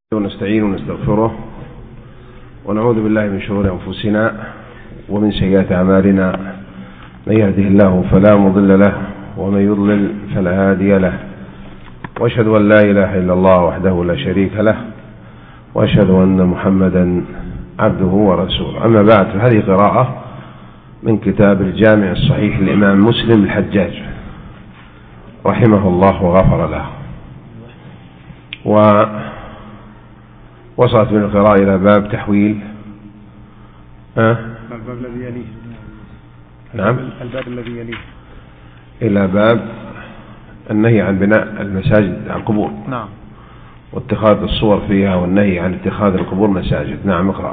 ونستعين ونستغفره ونعوذ بالله من شرور أنفسنا ومن سيئات أعمالنا. من يهده الله فلا مضل له ومن يضلل فلا هادي له، وأشهد أن لا إله إلا الله وحده لا شريك له، وأشهد أن محمدا عبده ورسوله. أما بعد، فهذه قراءة من كتاب الجامع الصحيح للإمام مسلم الحجاج رحمه الله وغفر له. وصلت من القراءة إلى باب تحويل الباب الذي يليه. نعم، الباب الذي يليه إلى باب النهي عن بناء المساجد على القبور. نعم. واتخاذ الصور فيها والنهي عن اتخاذ القبور مساجد. نعم، اقرأ.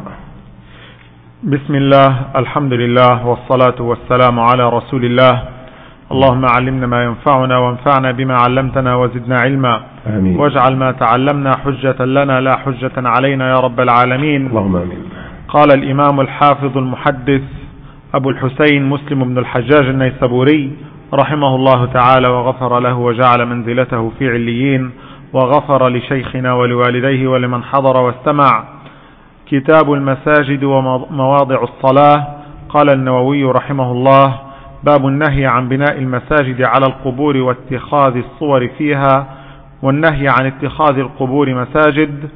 بسم الله، الحمد لله، والصلاة والسلام على رسول الله. اللهم علمنا ما ينفعنا وانفعنا بما علمتنا وزدنا علما. آمين. واجعل ما تعلمنا حجة لنا لا حجة علينا يا رب العالمين. اللهم آمين. قال الإمام الحافظ المحدث أبو الحسين مسلم بن الحجاج النيسابوري رحمه الله تعالى وغفر له وجعل منزلته في عليين، وغفر لشيخنا ولوالديه ولمن حضر واستمع. كتاب المساجد ومواضع الصلاة. قال النووي رحمه الله: باب النهي عن بناء المساجد على القبور واتخاذ الصور فيها، والنهي عن اتخاذ القبور مساجد.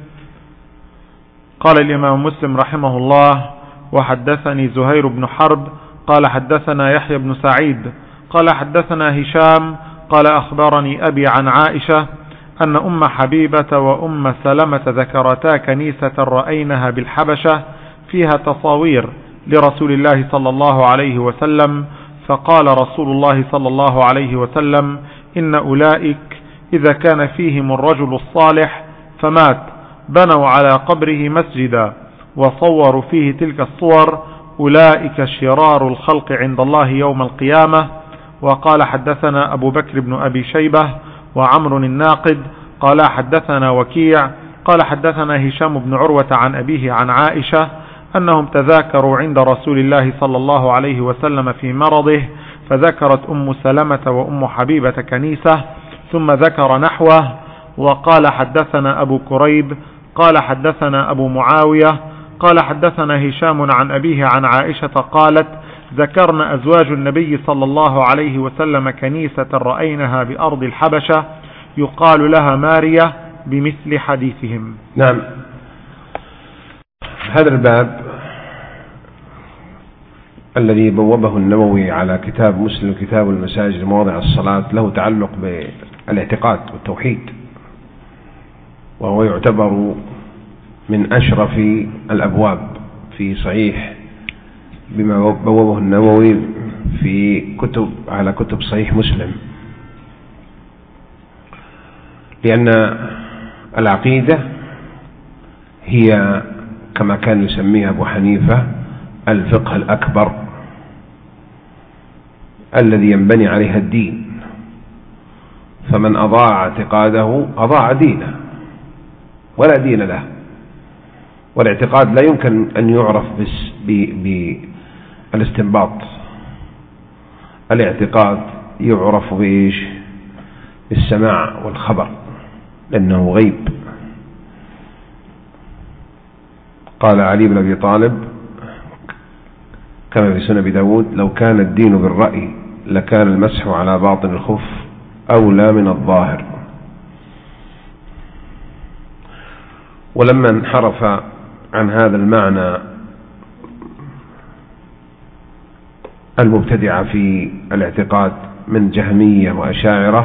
قال الإمام مسلم رحمه الله: وحدثني زهير بن حرب قال حدثنا يحيى بن سعيد قال حدثنا هشام قال أخبرني أبي عن عائشة أن أم حبيبة وأم سلمة ذكرتا كنيسة رأينها بالحبشة فيها تصاوير لرسول الله صلى الله عليه وسلم، فقال رسول الله صلى الله عليه وسلم: إن أولئك إذا كان فيهم الرجل الصالح فمات بنوا على قبره مسجدا وصوروا فيه تلك الصور، أولئك شرار الخلق عند الله يوم القيامة. وقال حدثنا أبو بكر بن أبي شيبة وعمر الناقد قال حدثنا وكيع قال حدثنا هشام بن عروة عن أبيه عن عائشة أنهم تذاكروا عند رسول الله صلى الله عليه وسلم في مرضه، فذكرت أم سلمة وأم حبيبة كنيسة ثم ذكر نحوه. وقال حدثنا أبو كريب قال حدثنا أبو معاوية قال حدثنا هشام عن أبيه عن عائشة قالت: ذكرنا أزواج النبي صلى الله عليه وسلم كنيسة رأينها بأرض الحبشة يقال لها ماريا بمثل حديثهم. نعم، هذا الباب الذي بوبه النووي على كتاب مسلم كتاب المساجد مواضع الصلاة له تعلق بالاعتقاد والتوحيد، وهو يعتبر من أشرف الأبواب في صحيح بما بوبه النووي في على كتب صحيح مسلم، لأن العقيدة هي كما كان يسميها أبو حنيفة الفقه الأكبر الذي ينبني عليها الدين، فمن أضاع اعتقاده أضاع دينه ولا دين له. والاعتقاد لا يمكن أن يعرف بالاستنباط، الاعتقاد يعرف بإيش؟ بالسماع والخبر، لأنه غيب. قال علي بن أبي طالب كما في سنن أبي داود: لو كان الدين بالرأي لكان المسح على باطن الخف أولى من الظاهر. ولما انحرف عن هذا المعنى المبتدعة في الاعتقاد من جهمية وأشاعرة،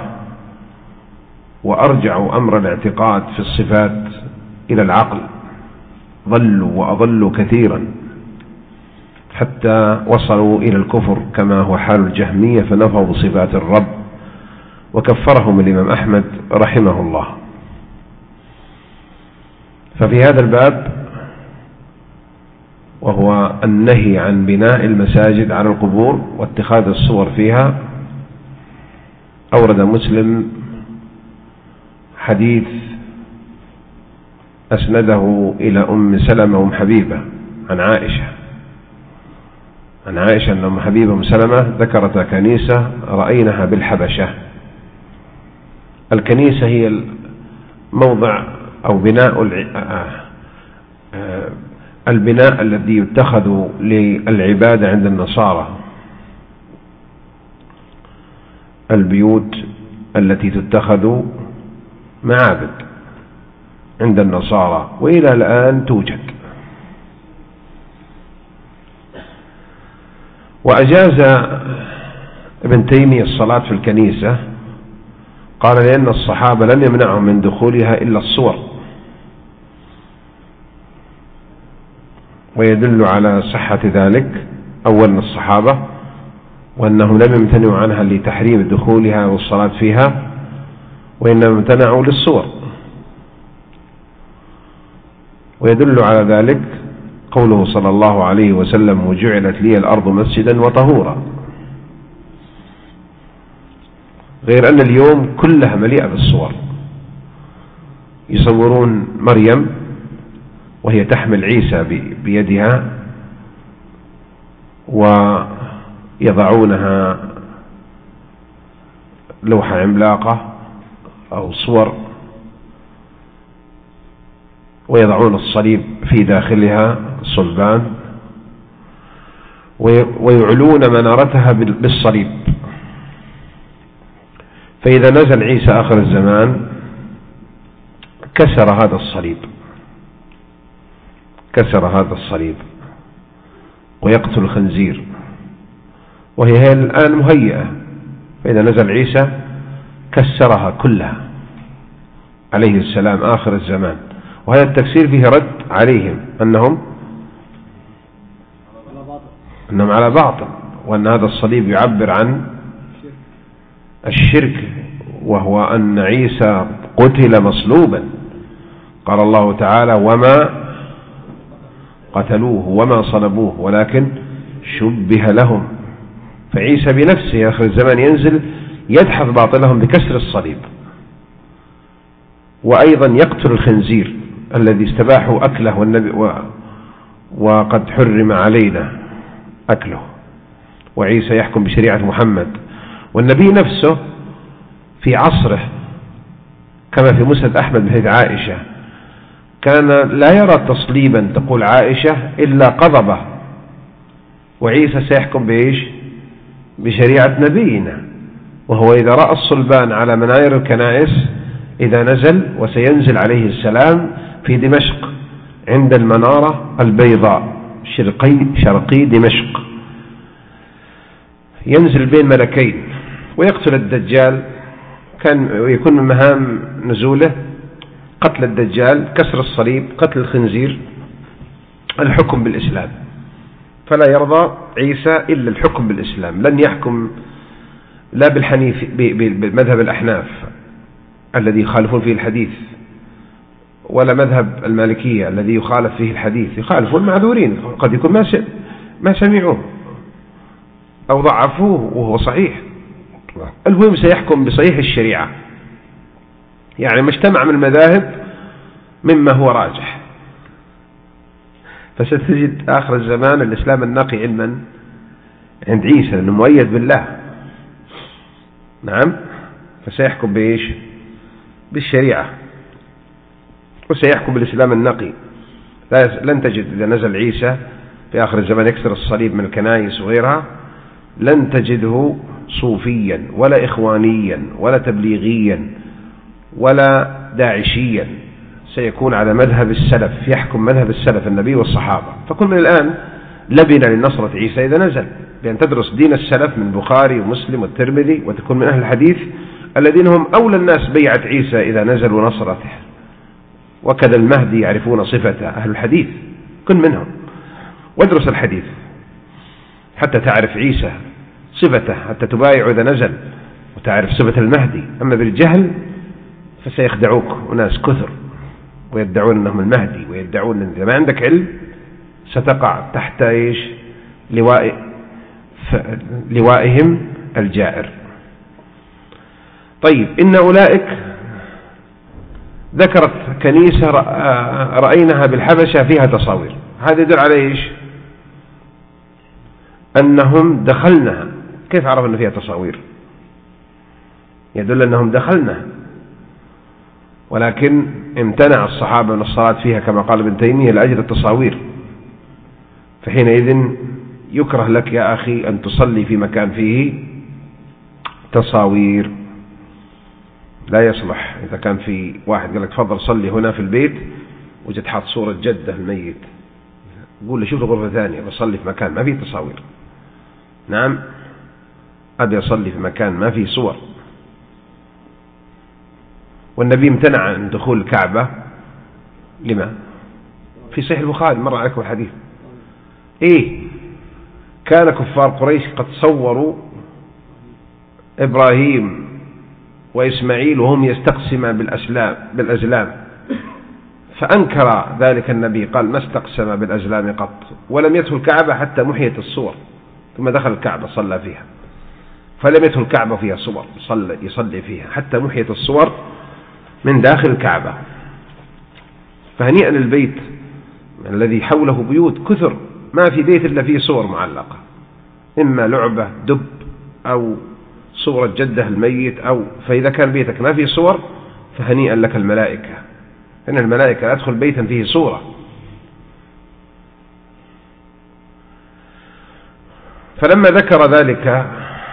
وأرجعوا أمر الاعتقاد في الصفات إلى العقل، ضلوا وأضلوا كثيرا حتى وصلوا إلى الكفر كما هو حال الجهمية، فنفوا بصفات الرب، وكفرهم الإمام أحمد رحمه الله. ففي هذا الباب وهو النهي عن بناء المساجد على القبور واتخاذ الصور فيها، أورد مسلم حديث أسنده إلى أم سلمة وأم حبيبة عن عائشة أن أم حبيبة وأم سلمة ذكرتا كنيسة رأينها بالحبشة. الكنيسة هي موضع أو بناء البناء الذي يتخذ للعبادة عند النصارى، البيوت التي تتخذ معابد عند النصارى وإلى الآن توجد. وأجاز ابن تيمية الصلاة في الكنيسة، قال لأن الصحابة لم يمنعهم من دخولها إلا الصور، ويدل على صحة ذلك أولا الصحابة، وأنهم لم يمتنعوا عنها لتحريم دخولها والصلاة فيها، وإنما امتنعوا للصور. ويدل على ذلك قوله صلى الله عليه وسلم: وجعلت لي الأرض مسجدا وطهورا. غير أن اليوم كلها مليئة بالصور، يصورون مريم وهي تحمل عيسى بيدها، ويضعونها لوحة عملاقة أو صور، ويضعون الصليب في داخلها الصلبان، ويعلون منارتها بالصليب. فإذا نزل عيسى آخر الزمان كسر هذا الصليب ويقتل الخنزير، وهي الآن مهيئة. فإذا نزل عيسى كسرها كلها عليه السلام آخر الزمان. وهذا التكسير فيه رد عليهم أنهم على باطل، وأن هذا الصليب يعبر عن الشرك، وهو أن عيسى قتل مصلوبا. قال الله تعالى: وما قتلوه وما صلبوه ولكن شبه لهم. فعيسى بنفسه آخر الزمان ينزل يدحض باطلهم بكسر الصليب، وأيضا يقتل الخنزير الذي استباحوا أكله، وقد حرم علينا أكله. وعيسى يحكم بشريعة محمد. والنبي نفسه في عصره كما في مسند أحمد بحديث عائشة كان لا يرى تصليبا تقول عائشة إلا قضبة، وعيسى سيحكم بإيش؟ بشريعة نبينا. وهو إذا رأى الصلبان على مناير الكنائس إذا نزل، وسينزل عليه السلام في دمشق عند المنارة البيضاء شرقي دمشق، ينزل بين ملكين ويقتل الدجال. كان يكون من مهام نزوله قتل الدجال، كسر الصليب، قتل الخنزير، الحكم بالإسلام. فلا يرضى عيسى إلا الحكم بالإسلام، لن يحكم لا بالمذهب الأحناف الذي يخالفون فيه الحديث، ولا مذهب المالكية الذي يخالف فيه الحديث. يخالفون معذورين، قد يكون ما سمعوه أو ضعفوه وهو صحيح. المهم سيحكم بصحيح الشريعة، يعني ما اجتمع من المذاهب مما هو راجح. فستجد آخر الزمان الإسلام النقي علما عند عيسى لأنه مؤيد بالله. نعم. فسيحكم بإيش؟ بالشريعة، وسيحكم بالإسلام النقي. لن تجد إذا نزل عيسى في آخر الزمان يكسر الصليب من الكنائس وغيرها، لن تجده صوفيا ولا إخوانيا ولا تبليغيا ولا داعشيا، سيكون على مذهب السلف، يحكم مذهب السلف النبي والصحابة. فكن من الآن لبنة لنصرة عيسى إذا نزل، بأن تدرس دين السلف من بخاري ومسلم والترمذي، وتكون من أهل الحديث الذين هم أولى الناس بيعة عيسى إذا نزل ونصرته. وكذا المهدي يعرفون صفته أهل الحديث، كن منهم وادرس الحديث حتى تعرف عيسى صفته، حتى تبايع إذا نزل وتعرف صفة المهدي. أما بالجهل فسيخدعوك وناس كثر ويدعون أنهم المهدي، ويدعون أن إذا ما عندك علم ستقع تحت إيش؟ لوائهم الجائر. طيب، إن أولئك ذكرت كنيسة رأيناها بالحبشة فيها تصاوير. هذا يدل على إيش؟ أنهم دخلنا. كيف عرفوا أن فيها تصاوير؟ يدل أنهم دخلنا ولكن امتنع الصحابة من الصلاة فيها كما قال ابن تيمية لأجل التصاوير، فحينئذ يكره لك يا أخي أن تصلي في مكان فيه تصاوير، لا يصلح. إذا كان في واحد قال لك تفضل صلي هنا في البيت وجد حاط صورة جده الميت، قول له شوف غرفة ثانية بصلي في مكان ما فيه تصاوير. نعم، أبي أصلي في مكان ما فيه صور. والنبي امتنع عن دخول الكعبة لما؟ في صحيح البخاري مر عليكم الحديث. كان كفار قريش قد صوروا إبراهيم وإسماعيل وهم يستقسمان بالأزلام، فأنكر ذلك النبي، قال ما استقسم بالأزلام قط، ولم يدخل الكعبة حتى محيت الصور، ثم دخل الكعبة صلى فيها، فلم يدخل الكعبة فيها صور يصلي فيها حتى محيت الصور من داخل الكعبة. فهنيئا للبيت الذي حوله بيوت كثر، ما في بيت إلا فيه صور معلقة، إما لعبة دب أو صورة جده الميت فإذا كان بيتك ما فيه صور فهنيئا لك الملائكة، إن الملائكة لا تدخل بيتا فيه صورة. فلما ذكر ذلك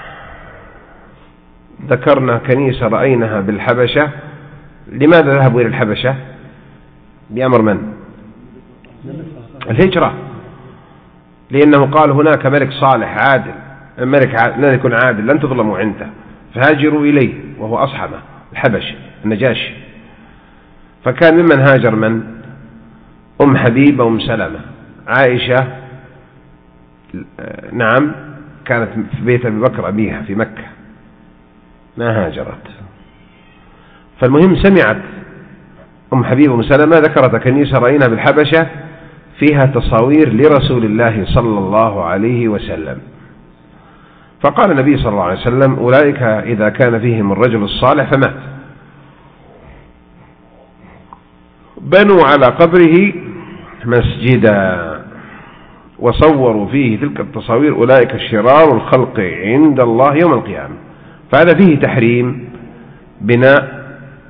ذكرنا كنيسة رأيناها بالحبشة. لماذا ذهبوا إلى الحبشة؟ بأمر من؟ الهجرة، لأنه قال هناك ملك صالح عادل، الملك لن يكون عادل، لن تظلموا عنده، فهاجروا إليه، وهو أصحمه الحبش النجاشي. فكان ممن هاجر من؟ أم حبيبة وأم سلمة. عائشة نعم كانت في بيت أبي بكر أبيها في مكة ما هاجرت. فالمهم سمعت أم حبيبة وأم سلمة ذكرت كنيسة رأينا بالحبشة فيها تصاوير لرسول الله صلى الله عليه وسلم. فقال النبي صلى الله عليه وسلم أولئك إذا كان فيهم الرجل الصالح فمات بنوا على قبره مسجدا وصوروا فيه تلك التصاوير أولئك شرار الخلق عند الله يوم القيامة. فهذا فيه تحريم بناء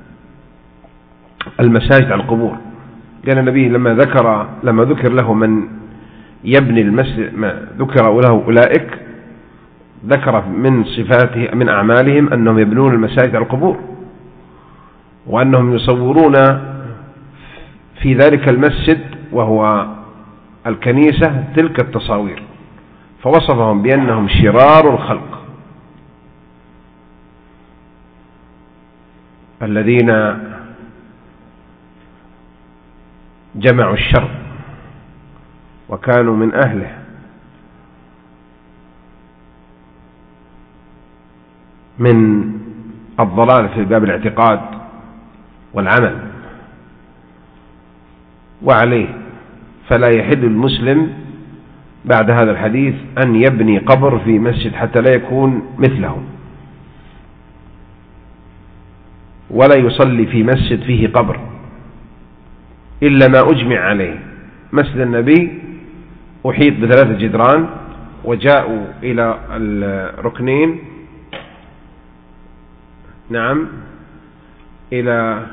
المساجد على القبور. قال النبي لما ذكر له من يبني المسجد، ما ذكر له أولئك، ذكر من صفاته من أعمالهم أنهم يبنون المساجد على القبور، وأنهم يصورون في ذلك المسجد وهو الكنيسة تلك التصاوير، فوصفهم بأنهم شرار الخلق الذين جمعوا الشر وكانوا من أهله. من الضلال في باب الاعتقاد والعمل، وعليه فلا يحل المسلم بعد هذا الحديث أن يبني قبر في مسجد حتى لا يكون مثله، ولا يصلي في مسجد فيه قبر إلا ما أجمع عليه. مسجد النبي أحيط ب3 جدران، وجاءوا إلى الركنين، نعم إلى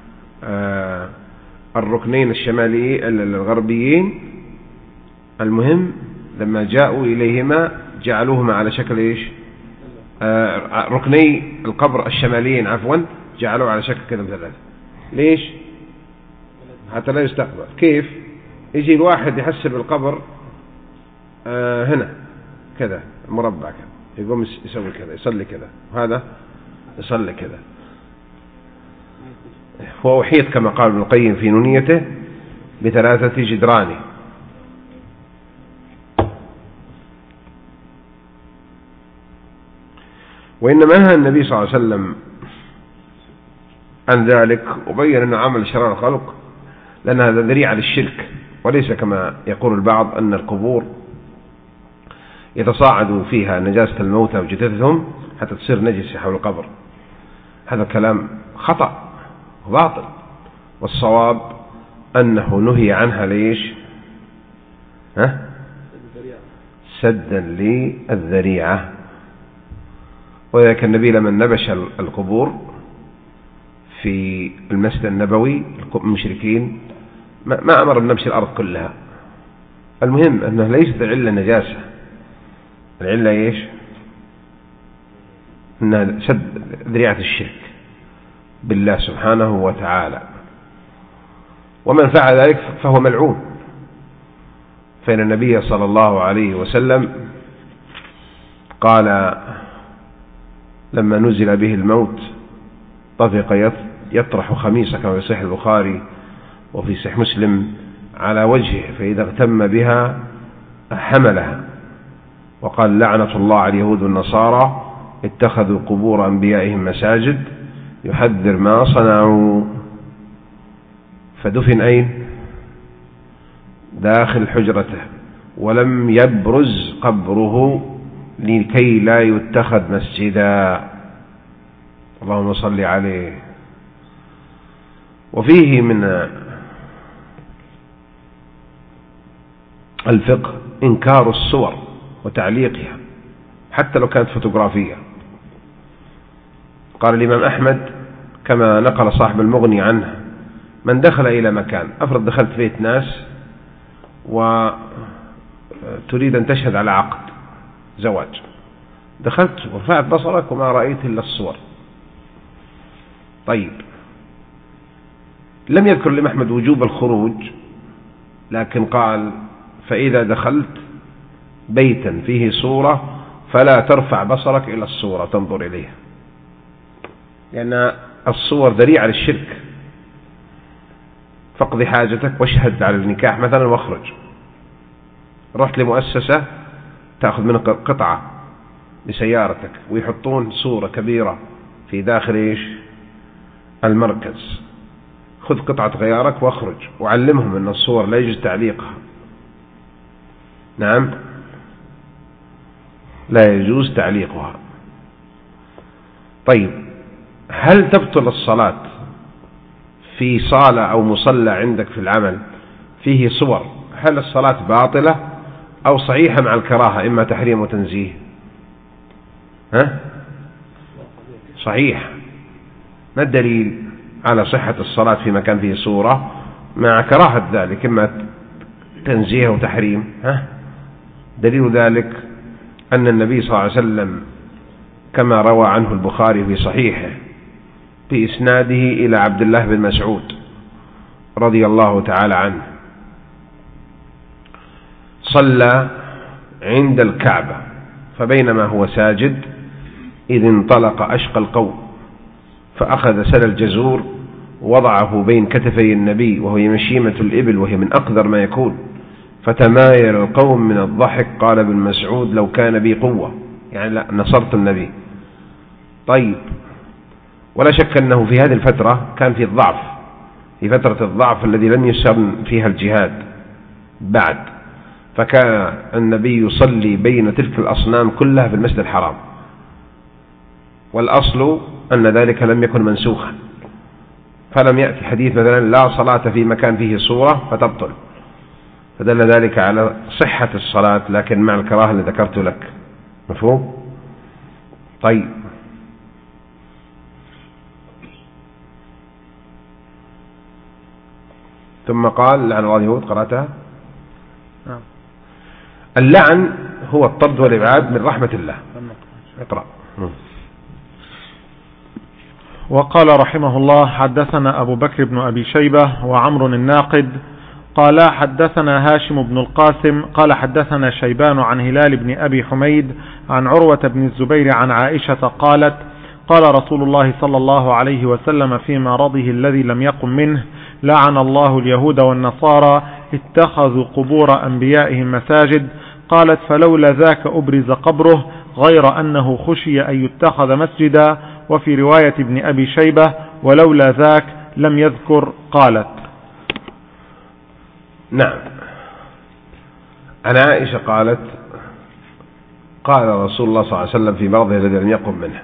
الركنين الشمالي الغربيين. المهم لما جاءوا إليهما جعلوهما على شكل إيش؟ ركني القبر الشماليين عفوا جعلوه على شكل كذا مثلث. ليش؟ حتى لا يستقبل. كيف؟ يجي الواحد يحسب القبر هنا كذا مربع كذا، يقوم يسوي كذا، يصلي كذا، وهذا يصلي كذا. هو أحيط كما قال ابن القيم في نونيته ب3 جدران. وإنما نهى النبي صلى الله عليه وسلم عن ذلك، وبين أنه عمل شرار الخلق، لأن هذا ذريعة للشرك، وليس كما يقول البعض أن القبور يتصاعد فيها نجاسة الموتى وجثثهم حتى تصير نجسة حول القبر. هذا كلام خطأ وباطل، والصواب أنه نهي عنها. ليش؟ سدا للذريعة. وذلك النبي لما نبش القبور في المسجد النبوي المشركين ما أمر بنبش الأرض كلها. المهم أنه ليست العلة نجاسة، العلة إيش؟ أنها سد ذريعة الشرك بالله سبحانه وتعالى، ومن فعل ذلك فهو ملعون. فإن النبي صلى الله عليه وسلم قال لما نزل به الموت طفق يطرح خميصة كما في صحيح البخاري وفي صحيح مسلم على وجهه، فإذا اغتم بها حملها، وقال لعنة الله على اليهود والنصارى اتخذوا قبور أنبيائهم مساجد يحذر ما صنعوا. فدفن أين؟ داخل حجرته، ولم يبرز قبره لكي لا يتخذ مسجدا. اللهم صل عليه. وفيه من الفقه إنكار الصور وتعليقها حتى لو كانت فوتوغرافية. قال الإمام أحمد كما نقل صاحب المغني عنه: من دخل إلى مكان، أفرض دخلت بيت ناس وتريد أن تشهد على عقد زواج، دخلت ورفعت بصرك وما رأيت إلا الصور. طيب، لم يذكر الإمام أحمد وجوب الخروج، لكن قال: فإذا دخلت بيتا فيه صورة فلا ترفع بصرك إلى الصورة تنظر إليها، لأن الصور ذريعة للشرك. فاقضي حاجتك واشهد على النكاح مثلا واخرج. رحت لمؤسسة تأخذ منك قطعة لسيارتك ويحطون صورة كبيرة في داخل المركز، خذ قطعة غيارك واخرج وعلمهم أن الصور لا يجوز تعليقها. نعم، لا يجوز تعليقها. طيب، هل تبطل الصلاة في صالة أو مصلى عندك في العمل فيه صور؟ هل الصلاة باطلة أو صحيحة مع الكراهة، إما تحريم وتنزيه؟ صحيح. ما الدليل على صحة الصلاة في مكان فيه صورة مع كراهة ذلك، إما تنزيه وتحريم؟ دليل ذلك أن النبي صلى الله عليه وسلم كما روى عنه البخاري في صحيحه بإسناده إلى عبد الله بن مسعود رضي الله تعالى عنه: صلى عند الكعبة فبينما هو ساجد إذ انطلق أشقى القوم فأخذ سل الجزور وضعه بين كتفي النبي وهي مشيمة الإبل وهي من أقدر ما يكون، فتمايل القوم من الضحك. قال ابن مسعود: لو كان بي قوة، يعني لا نصرت النبي. طيب، ولا شك أنه في هذه الفترة كان في الضعف، في فترة الضعف الذي لم يسن فيها الجهاد بعد، فكان النبي يصلي بين تلك الأصنام كلها في المسجد الحرام، والأصل أن ذلك لم يكن منسوخا، فلم يأتي حديث مثلا لا صلاة في مكان فيه صورة فتبطل، فدل ذلك على صحة الصلاة لكن مع الكراهة اللي ذكرت لك. مفهوم؟ طيب، ثم قال: لعن الله اليهود. قرأتها؟ اللعن هو الطرد والإبعاد من رحمة الله. اقرأ. وقال رحمه الله: حدثنا أبو بكر بن أبي شيبة وعمر الناقد قال حدثنا هاشم بن القاسم قال حدثنا شيبان عن هلال بن أبي حميد عن عروة بن الزبير عن عائشة قالت: قال رسول الله صلى الله عليه وسلم في مرضه الذي لم يقم منه: لعن الله اليهود والنصارى اتخذوا قبور أنبيائهم مساجد. قالت: فلولا ذاك أبرز قبره غير أنه خشي أن يتخذ مسجدا. وفي رواية ابن أبي شيبة: ولولا ذاك لم يذكر. قالت: نعم، عن عائشة قالت: قال رسول الله صلى الله عليه وسلم في مرضه الذي لم يقم منه.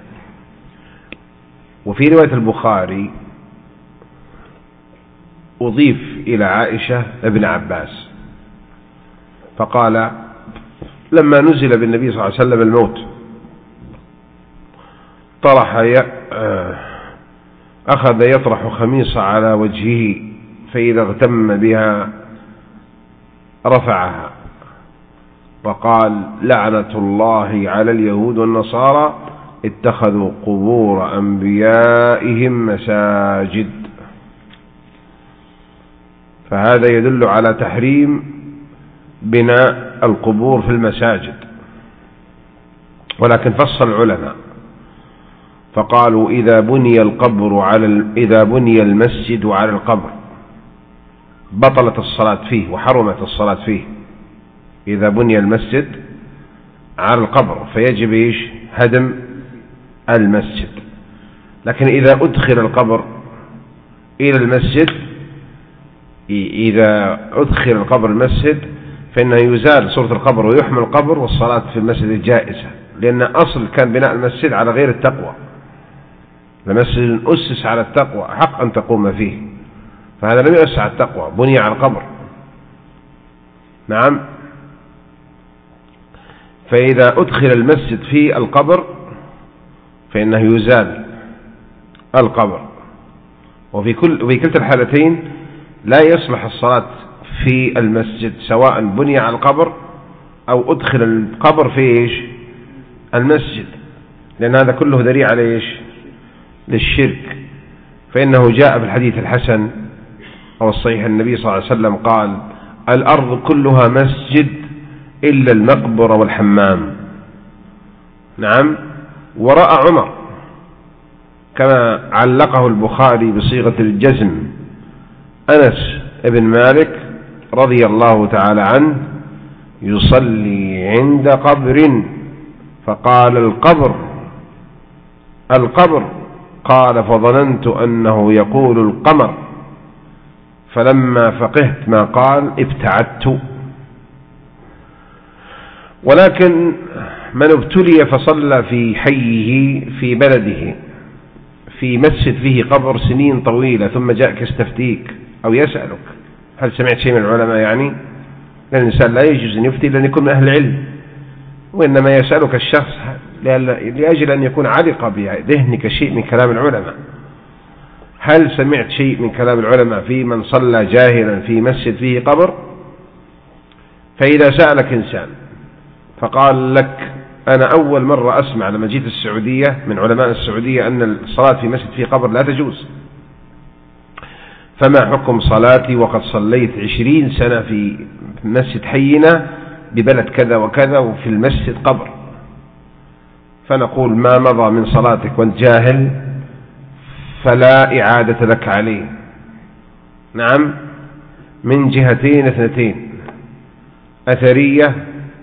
وفي رواية البخاري أضيف إلى عائشة ابن عباس فقال: لما نزل بالنبي صلى الله عليه وسلم الموت طرح أخذ يطرح خميصة على وجهه، فإذا اغتم بها رفعها وقال: لعنة الله على اليهود والنصارى اتخذوا قبور أنبيائهم مساجد. فهذا يدل على تحريم بناء القبور في المساجد، ولكن فصل العلماء فقالوا: إذا بني المسجد على القبر بطلت الصلاة فيه وحرمت الصلاة فيه. إذا بني المسجد على القبر فيجب هدم المسجد. لكن إذا أدخل القبر إلى المسجد، إذا أدخل القبر المسجد فإنه يزال صورة القبر ويحمل القبر، والصلاة في المسجد جائزة، لأن أصل كان بناء المسجد على غير التقوى. المسجد أسس على التقوى حق أن تقوم فيه، فهذا لم يؤسس على التقوى، بني على القبر. نعم. فإذا أدخل المسجد في القبر فإنه يزال القبر، وفي كلتا الحالتين لا يصلح الصلاة في المسجد، سواء بني على القبر أو أدخل القبر في المسجد، لأن هذا كله ذريعة للشرك. فإنه جاء في الحديث الحسن أو الصحيح النبي صلى الله عليه وسلم قال: الأرض كلها مسجد إلا المقبرة والحمام. نعم. ورأى عمر كما علقه البخاري بصيغة الجزم أنس بن مالك رضي الله تعالى عنه يصلي عند قبر فقال: القبر. قال: فظننت أنه يقول القمر، فلما فقهت ما قال ابتعدت. ولكن من ابتلي فصلى في حيه في بلده في مسجد فيه قبر سنين طويلة، ثم جاءك يستفتيك أو يسألك: هل سمعت شيء من العلماء؟ يعني لأن الإنسان لا يجوز أن يفتي لأن يكون من أهل العلم، وإنما يسألك الشخص لأجل أن يكون علق بذهنك شيء من كلام العلماء. هل سمعت شيء من كلام العلماء في من صلى جاهلا في مسجد فيه قبر؟ فإذا سألك إنسان فقال لك: أنا أول مرة أسمع لما جيت السعودية من علماء السعودية أن الصلاة في مسجد فيه قبر لا تجوز، فما حكم صلاتي وقد صليت 20 سنة في مسجد حينا ببلد كذا وكذا وفي المسجد قبر؟ فنقول: ما مضى من صلاتك وانت جاهل فلا إعادة لك عليه. نعم. من جهتين اثنتين: أثرية،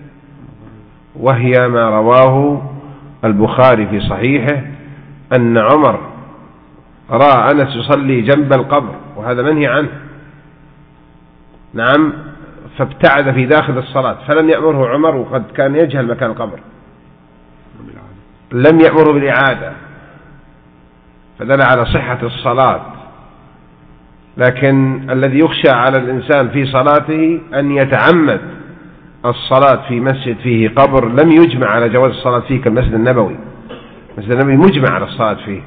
وهي ما رواه البخاري في صحيحه أن عمر رأى أنس يصلي جنب القبر، وهذا منهي عنه. نعم. فابتعد في داخل الصلاة فلم يأمره عمر، وقد كان يجهل مكان القبر، لم يأمره بالإعادة، فدل على صحة الصلاة. لكن الذي يخشى على الإنسان في صلاته أن يتعمد الصلاة في مسجد فيه قبر لم يجمع على جواز الصلاة فيه كالمسجد النبوي. المسجد النبوي مجمع على الصلاة فيه.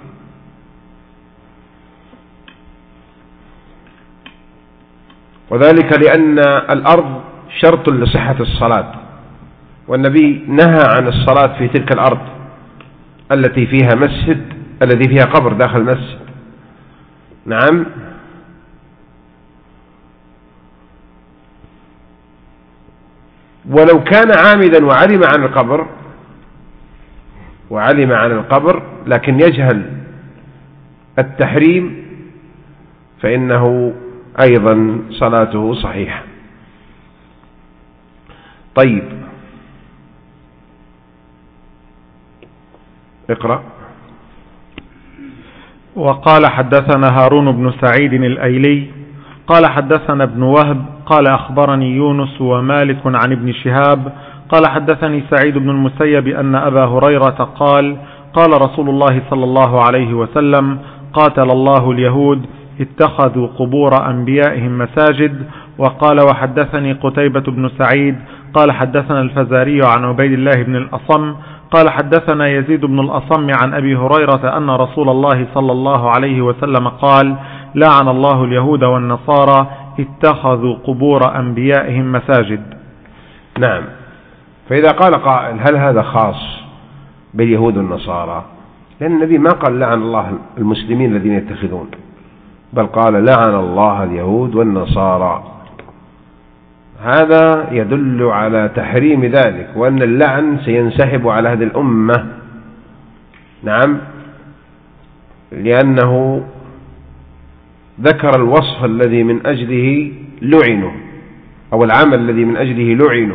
وذلك لأن الأرض شرط لصحة الصلاة، والنبي نهى عن الصلاة في تلك الأرض التي فيها مسجد، الذي فيها قبر داخل المسجد. نعم. ولو كان عامدا وعلم عن القبر لكن يجهل التحريم فإنه أيضا صلاته صحيحة. طيب، اقرأ. وقال: حدثنا هارون بن سعيد الأيلي قال حدثنا ابن وهب قال أخبرني يونس ومالك عن ابن شهاب قال حدثني سعيد بن المسيب أن أبا هريرة قال: قال رسول الله صلى الله عليه وسلم: قاتل الله اليهود اتخذوا قبور أنبيائهم مساجد. وقال: وحدثني قتيبة بن سعيد قال حدثنا الفزاري عن عبيد الله بن الأصم قال حدثنا يزيد بن الأصم عن أبي هريرة أن رسول الله صلى الله عليه وسلم قال: لعن الله اليهود والنصارى اتخذوا قبور أنبيائهم مساجد. نعم. فإذا قال قائل هل هذا خاص باليهود والنصارى؟ لأن النبي ما قال لعن الله المسلمين الذين يتخذون، بل قال لعن الله اليهود والنصارى. هذا يدل على تحريم ذلك، وأن اللعن سينسحب على هذه الأمة. نعم، لأنه ذكر الوصف الذي من أجله لعنوا، أو العمل الذي من أجله لعنوا،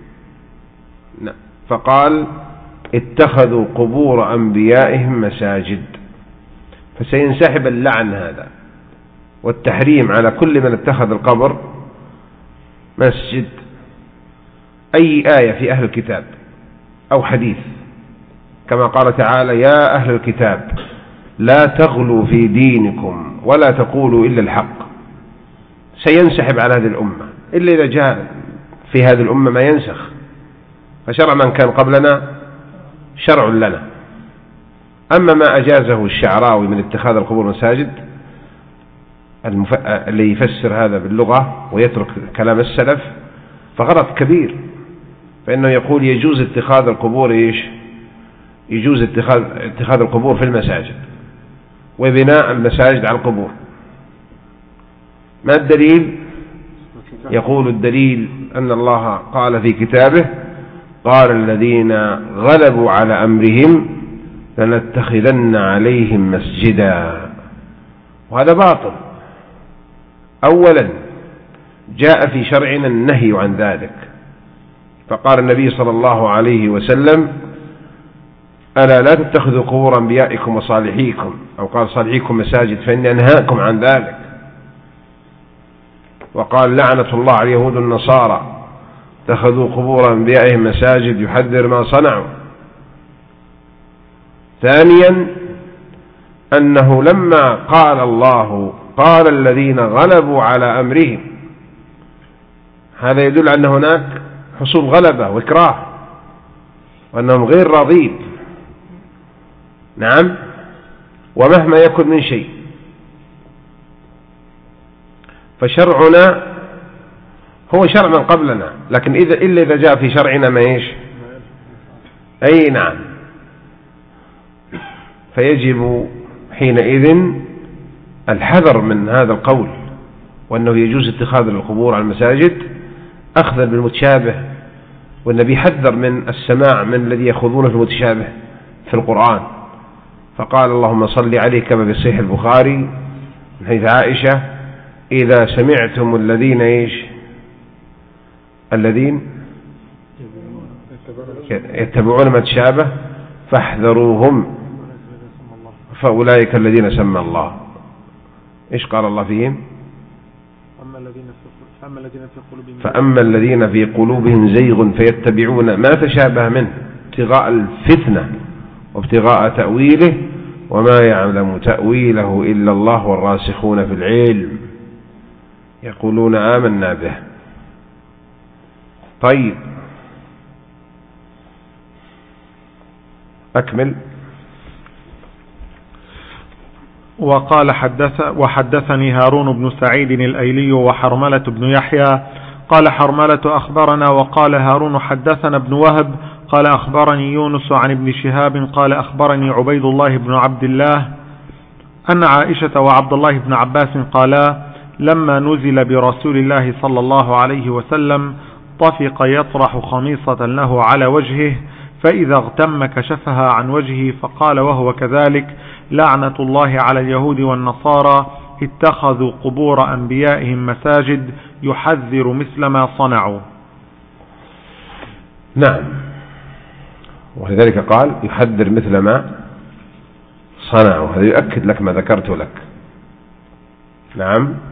فقال اتخذوا قبور أنبيائهم مساجد، فسينسحب اللعن هذا والتحريم على كل من اتخذ القبر مسجد. أي آية في أهل الكتاب أو حديث، كما قال تعالى: يا أهل الكتاب لا تغلوا في دينكم ولا تقولوا إلا الحق، سينسحب على هذه الأمة، إلا إذا جاء في هذه الأمة ما ينسخ، فشرع من كان قبلنا شرع لنا. أما ما أجازه الشعراوي من اتخاذ القبور مساجد، اللي يفسر هذا باللغة ويترك كلام السلف، فغلط كبير. فإنه يقول يجوز اتخاذ القبور يجوز اتخاذ القبور في المساجد وبناء المساجد على القبور. ما الدليل؟ يقول الدليل أن الله قال في كتابه: قال الذين غلبوا على أمرهم لنتخذن عليهم مسجدا. وهذا باطل. أولا جاء في شرعنا النهي عن ذلك، فقال النبي صلى الله عليه وسلم: ألا لا تتخذوا قبور أنبيائكم وصالحيكم، أو قال صالحيكم مساجد، فإني أنهاكم عن ذلك. وقال: لعنة الله على اليهود والنصارى اتخذوا قبور أنبيائهم مساجد، يحذر ما صنعوا. ثانيا أنه لما قال الله قال الذين غلبوا على أمرهم، هذا يدل أن هناك حصول غلبة وإكراه، وأنهم غير راضين. نعم، ومهما يكن من شيء. فشرعنا هو شرع من قبلنا، لكن إلا إذا جاء في شرعنا ما إيش؟ أي نعم. فيجب حينئذ الحذر من هذا القول، وأنه يجوز اتخاذ القبور على المساجد أخذا بالمتشابه. والنبي حذر من السماع من الذي يأخذون في المتشابه في القرآن، فقال: اللهم صل عليه، كما في صحيح البخاري من حديث عائشة: إذا سمعتم الذين إيش؟ الذين يتبعون ما تشابه فاحذروهم فأولئك الذين سمى الله. إيش قال الله فيهم؟ فأما الذين في قلوبهم زيغ فيتبعون ما تشابه منه ابتغاء الفتنة وابتغاء تأويله وما يعلم تأويله إلا الله والراسخون في العلم يقولون آمنا به. طيب، أكمل. وقال وحدثني هارون بن سعيد الأيلي وحرملة بن يحيى قال حرملة أخبرنا، وقال هارون حدثنا ابن وهب قال أخبرني يونس عن ابن شهاب قال أخبرني عبيد الله بن عبد الله أن عائشة وعبد الله بن عباس قالا: لما نزل برسول الله صلى الله عليه وسلم طفق يطرح خميصة له على وجهه، فإذا اغتم كشفها عن وجهه، فقال وهو كذلك: لعنة الله على اليهود والنصارى اتخذوا قبور أنبيائهم مساجد، يحذر مثل ما صنعوا. نعم، ولذلك قال يحذر مثل ما صنعوا. هذا يؤكد لك ما ذكرت لك. نعم.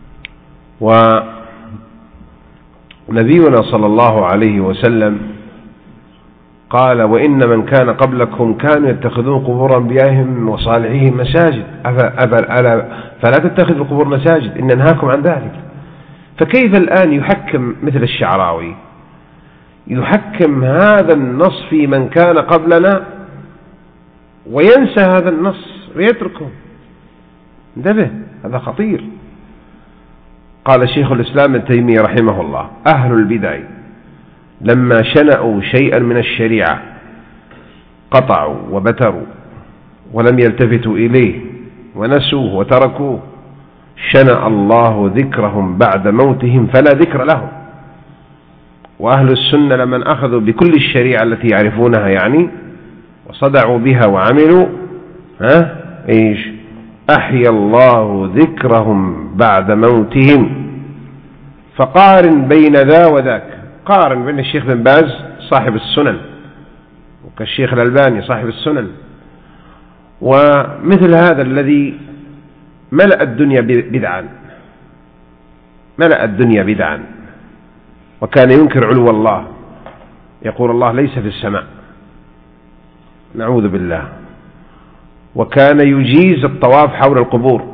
ونبينا صلى الله عليه وسلم قال: وإن من كان قبلكم كانوا يتخذون قبور أنبيائهم وصالحيهم مساجد، فلا تتخذوا القبور مساجد، إن ننهاكم عن ذلك. فكيف الآن يحكم مثل الشعراوي يحكم هذا النص في من كان قبلنا وينسى هذا النص ويتركه. انتبه، هذا خطير. قال شيخ الإسلام ابن تيمية رحمه الله: أهل البدع لما شنأوا شيئا من الشريعة قطعوا وبتروا ولم يلتفتوا إليه ونسوه وتركوه، شنأ الله ذكرهم بعد موتهم فلا ذكر لهم. وأهل السنة لمن أخذوا بكل الشريعة التي يعرفونها يعني وصدعوا بها وعملوا إيش؟ أحيا الله ذكرهم بعد موتهم. فقارن بين ذا وذاك، قارن بين الشيخ بن باز صاحب السنن وكالشيخ الألباني صاحب السنن ومثل هذا الذي ملأ الدنيا بدعا، ملأ الدنيا بدعا، وكان ينكر علو الله، يقول الله ليس في السماء، نعوذ بالله، وكان يجيز الطواف حول القبور،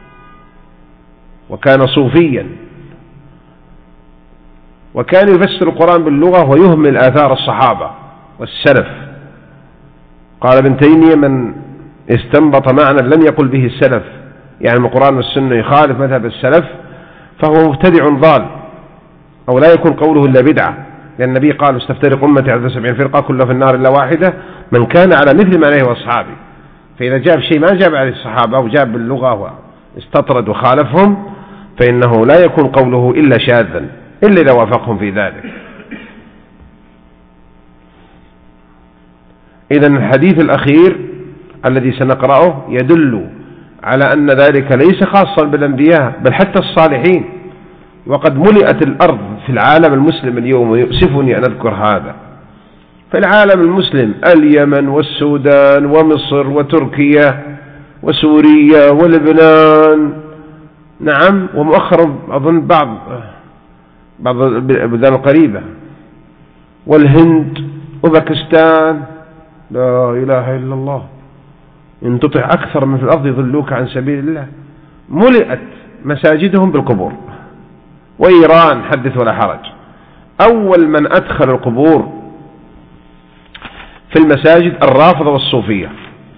وكان صوفيا، وكان يفسر القرآن باللغة ويهمل آثار الصحابة والسلف. قال ابن تيمية: من استنبط معنى لم يقل به السلف، يعني من القرآن والسنة يخالف مذهب السلف، فهو مبتدع ضال، أو لا يكون قوله إلا بدعة، لأن النبي قال: استفترق أمتي على 70 فرقة كلها في النار إلا واحدة من كان على مثل ما عليه وأصحابه. فإذا جاب شيء ما جاب عليه الصحابة وجاب باللغة واستطرد وخالفهم فإنه لا يكون قوله إلا شاذا إلا إذا وافقهم في ذلك. إذن الحديث الأخير الذي سنقرأه يدل على أن ذلك ليس خاصا بالأنبياء بل حتى الصالحين، وقد ملئت الأرض في العالم المسلم اليوم، ويؤسفني أن أذكر هذا، في العالم المسلم اليمن والسودان ومصر وتركيا وسوريا ولبنان، نعم، ومؤخرا أظن بعض البلدان القريبة والهند وباكستان، لا إله إلا الله، إن تطع أكثر من في الأرض يضلوك عن سبيل الله، ملئت مساجدهم بالقبور. وإيران حدث ولا حرج، أول من أدخل القبور في المساجد الرافضة والصوفية،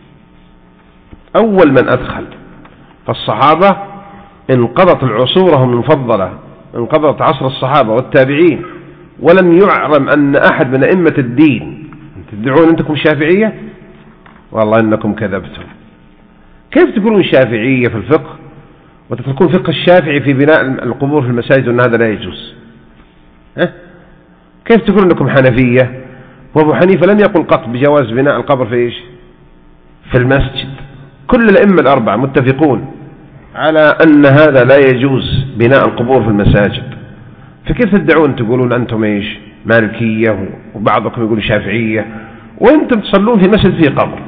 أول من أدخل. فالصحابة انقضت عصورهم المفضلة، انقضت عصر الصحابة والتابعين، ولم يعلم أن أحد من أئمة الدين، تدعون أنتم شافعية؟ والله إنكم كذبتم. كيف تقولون شافعية في الفقه وتتركون فقه الشافعي في بناء القبور في المساجد وأن هذا لا يجوز؟ كيف تقولون أنكم حنفية وأبو حنيفة لم يقل قط بجواز بناء القبر في إيش؟ في المسجد. كل الأئمة الأربعة متفقون على أن هذا لا يجوز بناء القبور في المساجد، فكيف تدعون تقولون أنتم إيش؟ مالكية، وبعضكم يقول شافعية، وأنتم تصلون في مسجد فيه قبر.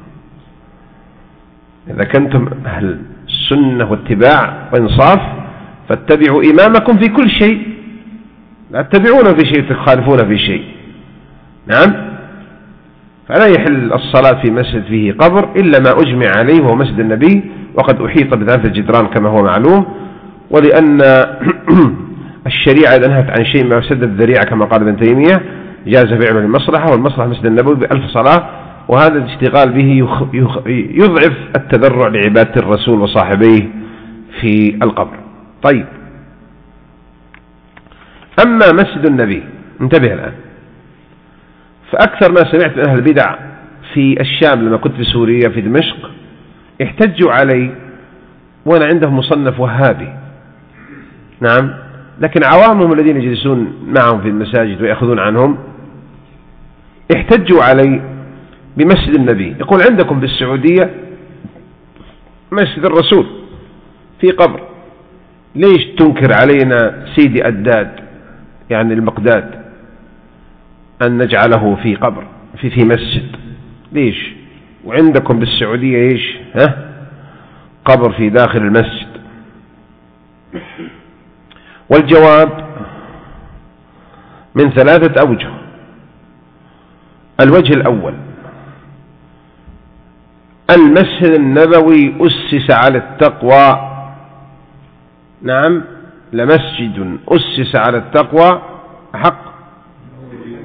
إذا كنتم أهل السنة واتباع وإنصاف فاتبعوا إمامكم في كل شيء، لا تتبعون في شيء تخالفون في شيء. نعم، فلا يحل الصلاة في مسجد فيه قبر إلا ما أجمع عليه وهو مسجد النبي، وقد أحيط بذات الجدران كما هو معلوم، ولأن الشريعة إذا نهت عن شيء ما يسد الذريعة كما قال ابن تيمية جاز فعله للمصلحة، والمصلحة مسجد النبوي ب1000 صلاة، وهذا الاشتغال به يضعف التذرع لعبادة الرسول وصاحبيه في القبر. طيب، أما مسجد النبي، انتبه الآن، فأكثر ما سمعت من أهل البدع في الشام لما كنت في سوريا في دمشق احتجوا علي وأنا عندهم مصنف وهابي، نعم، لكن عوامهم الذين يجلسون معهم في المساجد ويأخذون عنهم احتجوا علي بمسجد النبي. يقول عندكم بالسعودية مسجد الرسول في قبر، ليش تنكر علينا سيدي أداد يعني المقداد أن نجعله في قبر في مسجد؟ ليش؟ وعندكم بالسعودية إيش؟ قبر في داخل المسجد. والجواب من 3 أوجه. الوجه الأول: المسجد النبوي أسس على التقوى، نعم، لمسجد أسس على التقوى حق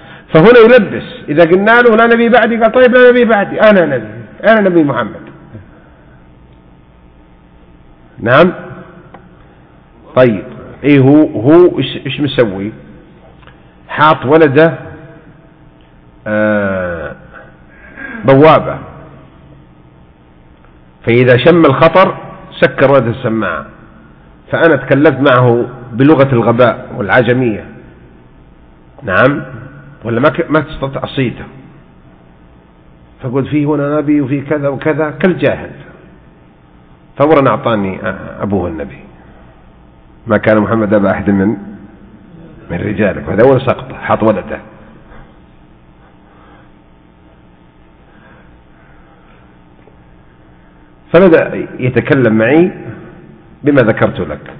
فهنا يلبس. إذا قلنا له لا نبي بعدي قال طيب لا نبي بعدي، أنا نبي، أنا نبي محمد. نعم. طيب إيه هو إيش مسوي؟ حاط ولده بوابة، فإذا شم الخطر سكر ولد السماعة. فأنا تكلمت معه بلغة الغباء والعجمية، نعم، ولا ما تستطيع صيته، فقلت فيه هنا نبي وفيه كذا وكذا كالجاهل. فورا أعطاني أبوه النبي، ما كان محمد أبا أحد من رجالك، وهذا أول سقطة، حط ولده. فبدأ يتكلم معي بما ذكرت لك.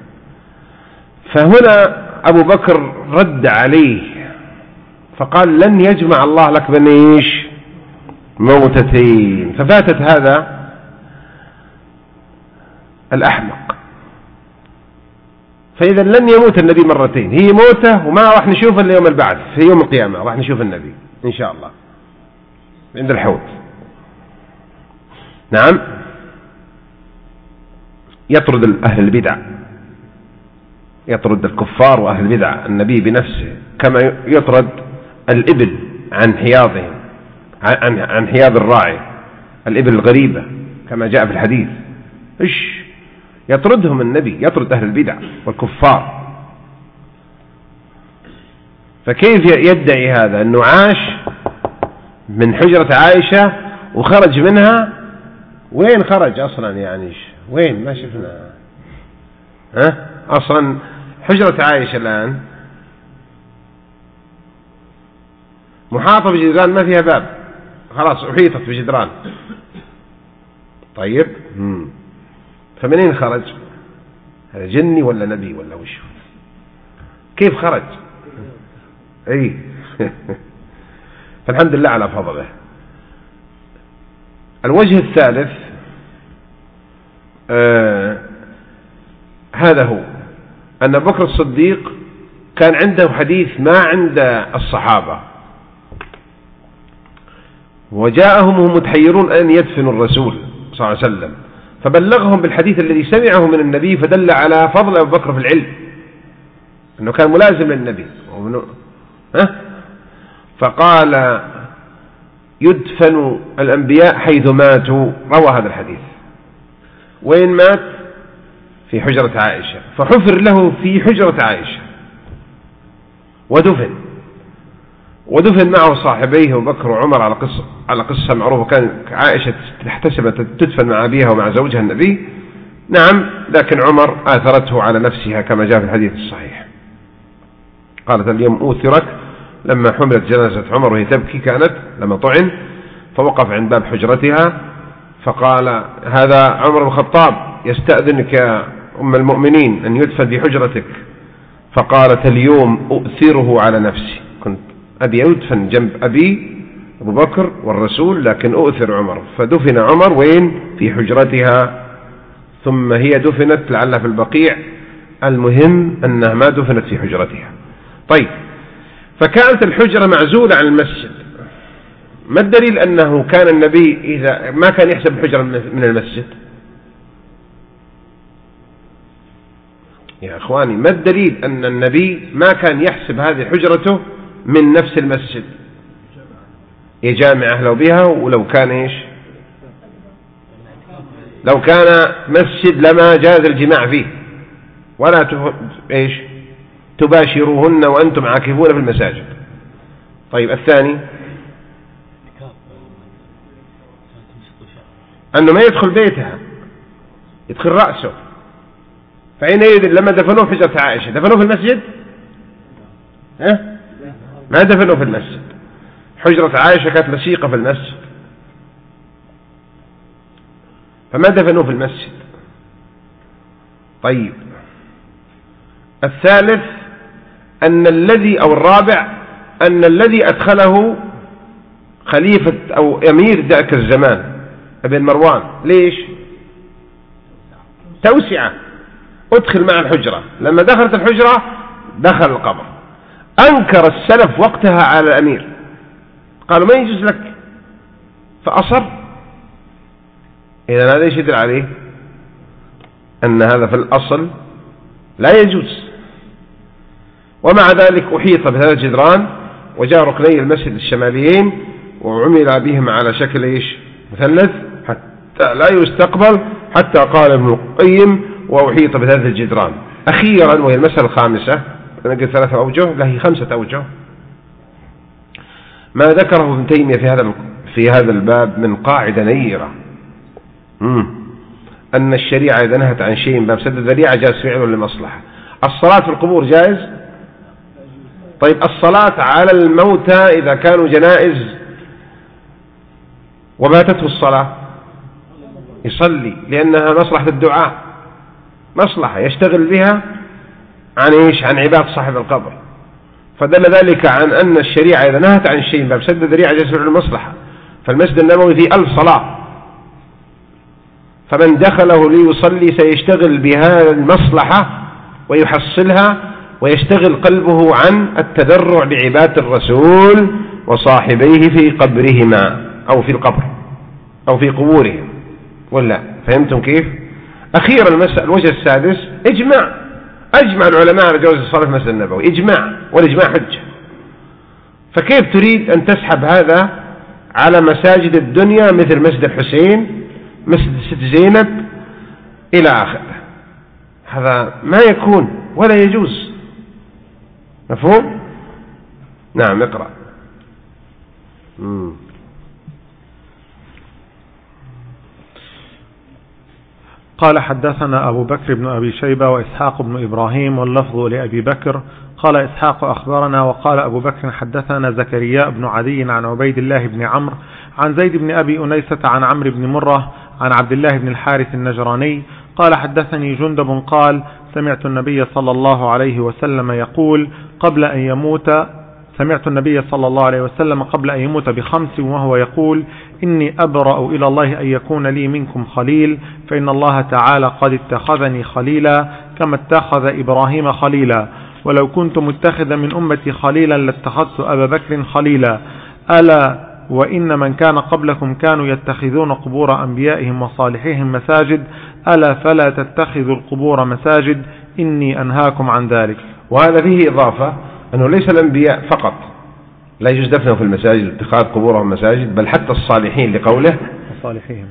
فهنا أبو بكر رد عليه فقال لن يجمع الله لك بين ايش؟ موتتين. ففاتت هذا الأحمق. فإذا لن يموت النبي مرتين، هي موته وما راح نشوف إلا يوم البعث، في يوم القيامة راح نشوف النبي إن شاء الله عند الحوض. نعم. يطرد أهل البدع، يطرد الكفار وأهل البدع النبي بنفسه، كما يطرد الإبل عن حياضهم، عن حياض الراعي، الإبل الغريبة كما جاء في الحديث. إيش يطردهم النبي، يطرد أهل البدع والكفار. فكيف يدعي هذا أنه عاش من حجرة عائشة وخرج منها؟ وين خرج أصلا؟ يعني وين؟ ما شفنا. أصلا حجرة عائشة الآن محاطة بجدران ما فيها باب، خلاص أحيطت بجدران. طيب فمنين خرج؟ هذا جني ولا نبي ولا وش؟ كيف خرج؟ أي فالحمد لله على فضله. الوجه الثالث هذا هو أن بكر الصديق كان عنده حديث ما عند الصحابة، وجاءهم وهم متحيرون أن يدفنوا الرسول صلى الله عليه وسلم، فبلغهم بالحديث الذي سمعه من النبي، فدل على فضل أبو بكر في العلم، أنه كان ملازم للنبي. فقال يدفن الأنبياء حيث ماتوا. روى هذا الحديث. وين مات؟ في حجرة عائشة، فحفر له في حجرة عائشة ودفن معه صاحبيه أبو بكر وعمر على قصة معروفة. كان عائشة تحتسب تدفن مع أبيها ومع زوجها النبي، نعم، لكن عمر آثرته على نفسها كما جاء في الحديث الصحيح. قالت اليوم أوثرك لما حملت جنازة عمر وهي تبكي، كانت لما طعن، فوقف عند باب حجرتها فقال هذا عمر بن الخطاب يستأذنك يا أم المؤمنين أن يدفن في حجرتك. فقالت اليوم أؤثره على نفسي، كنت أبي يدفن جنب أبي أبو بكر والرسول، لكن أؤثر عمر. فدفن عمر وين؟ في حجرتها، ثم هي دفنت لعلها في البقيع. المهم أنها ما دفنت في حجرتها. طيب، فكانت الحجرة معزولة عن المسجد. ما الدليل أنه كان النبي إذا ما كان يحسب الحجرة من المسجد؟ يا أخواني، ما الدليل أن النبي ما كان يحسب هذه حجرته من نفس المسجد؟ يجامع أهله بها، ولو كان إيش؟ لو كان مسجد لما جاز الجماع فيه، ولا إيش تباشروهن وأنتم عاكفون في المساجد. طيب، الثاني أنه ما يدخل بيتها، يدخل رأسه. فحينئذ لما دفنوه في حجرة عائشة دفنوه في المسجد؟ ما دفنوه في المسجد. حجرة عائشة كانت لصيقة في المسجد، فما دفنوه في المسجد. طيب، الثالث أن الذي أو الرابع أن الذي أدخله خليفة أو أمير ذاك الزمان ابن مروان. ليش؟ توسعة، أدخل مع الحجرة. لما دخلت الحجرة دخل القبر. أنكر السلف وقتها على الأمير قالوا ما يجوز لك فأصر. إذن هذا يدل عليه أن هذا في الأصل لا يجوز. ومع ذلك أحيط بهذا الجدران وجاء ركني المسجد الشماليين وعمل بهم على شكل مثلث حتى لا يستقبل، حتى قال ابن القيم وأحيط بهذا الجدران. أخيرا وهي المسألة الخامسة، نقول 3 أوجه، لا هي 5 أوجه، ما ذكره ابن تيمية في هذا الباب من قاعدة نيرة، أن الشريعة إذا نهت عن شيء باب سد الذريعة جاز فعله لمصلحة. الصلاة في القبور جائز؟ طيب الصلاة على الموتى إذا كانوا جنائز وماتته الصلاة يصلي، لأنها مصلحة الدعاء، مصلحة يشتغل بها عن عباد صاحب القبر. فدل ذلك عن أن الشريعة إذا نهت عن شيء باب سد الذريعة جاز فعله المصلحة. فالمسجد النبوي فيه 1000 صلاة، فمن دخله ليصلي سيشتغل بها المصلحة ويحصلها، ويشتغل قلبه عن التذرع بعبادة الرسول وصاحبيه في قبرهما أو في القبر أو في قبورهم. ولا فهمتم كيف؟ أخيرا الوجه السادس أجمع العلماء على جواز الصلاة في المسجد النبوي إجماع، والإجماع حجة. فكيف تريد أن تسحب هذا على مساجد الدنيا مثل مسجد الحسين، مسجد ست زينب إلى آخره؟ هذا ما يكون ولا يجوز. مفهوم؟ نعم اقرأ. قال حدثنا أبو بكر بن أبي شيبة وإسحاق بن إبراهيم واللفظ لأبي بكر. قال إسحاق أخبرنا، وقال أبو بكر حدثنا زكريا بن عدي عن عبيد الله بن عمرو عن زيد بن أبي أنيسة عن عمرو بن مرة عن عبد الله بن الحارث النجراني قال حدثني جندب قال سمعت النبي صلى الله عليه وسلم يقول قبل أن يموت ب5 وهو يقول إني أبرأ إلى الله أن يكون لي منكم خليل، فإن الله تعالى قد اتخذني خليلا كما اتخذ إبراهيم خليلا، ولو كنت متخذا من أمتي خليلا لاتخذت أبا بكر خليلا. ألا وإن من كان قبلكم كانوا يتخذون قبور أنبيائهم وصالحيهم مساجد، ألا فلا تتخذوا القبور مساجد، إني أنهاكم عن ذلك. وهذا فيه إضافة أنه ليس الأنبياء فقط لا يجوز دفنهم في المساجد اتخاذ قبورهم مساجد، بل حتى الصالحين لقوله وصالحيهم.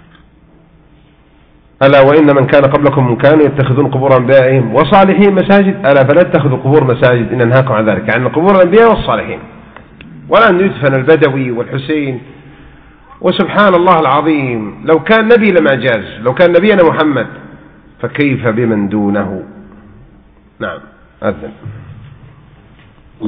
ألا وإن من كان قبلكم كانوا يتخذون قبور أنبيائهم وصالحين مساجد، ألا فلا تتخذوا قبور مساجد، إن أنهاكم عن ذلك، يعني قبور الأنبياء والصالحين. ولا أن يدفن البدوي والحسين. وسبحان الله العظيم، لو كان نبي لما جاز، لو كان نبينا محمد، فكيف بمن دونه؟ نعم أذن.